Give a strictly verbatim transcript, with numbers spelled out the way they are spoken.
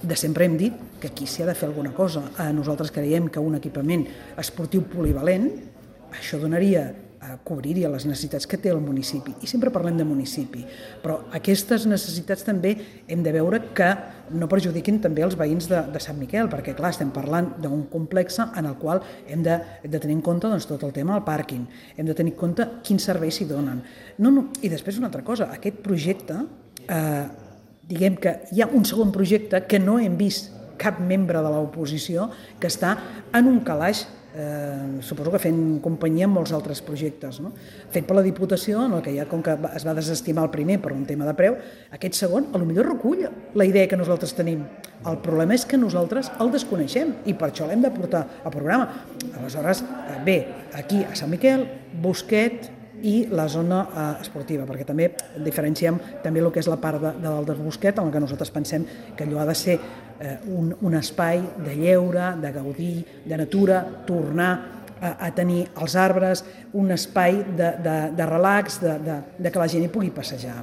de sempre hem dit que aquí s'hi ha de fer alguna cosa. Nosaltres creiem que un equipament esportiu polivalent, això donaria, cobriria les necessitats que té el municipi. I sempre parlem de municipi, però aquestes necessitats també hem de veure que no perjudiquin també els veïns de, de Sant Miquel, perquè clar, estem parlant d'un complex en el qual hem de, hem de tenir en compte doncs, tot el tema del pàrquing, hem de tenir en compte quins serveis s'hi donen. No, no, I després una altra cosa, aquest projecte, eh, diguem que hi ha un segon projecte que no hem vist cap membre de l'oposició que està en un calaix, eh, suposo que fent companyia amb molts altres projectes, no? Fet per la Diputació, en el que ja, com que es va desestimar el primer per un tema de preu, aquest segon potser recull la idea que nosaltres tenim. El problema és que nosaltres el desconeixem i per això l'hem de portar al programa. Aleshores, bé, aquí a Sant Miquel, Busquet i la zona eh, esportiva, perquè també diferenciem també el que és la part de, de dalt del Busquet, en què nosaltres pensem que allò ha de ser eh, un, un espai de lleure, de gaudir, de natura, tornar a, a tenir els arbres, un espai de, de, de relax, de, de, de que la gent hi pugui passejar.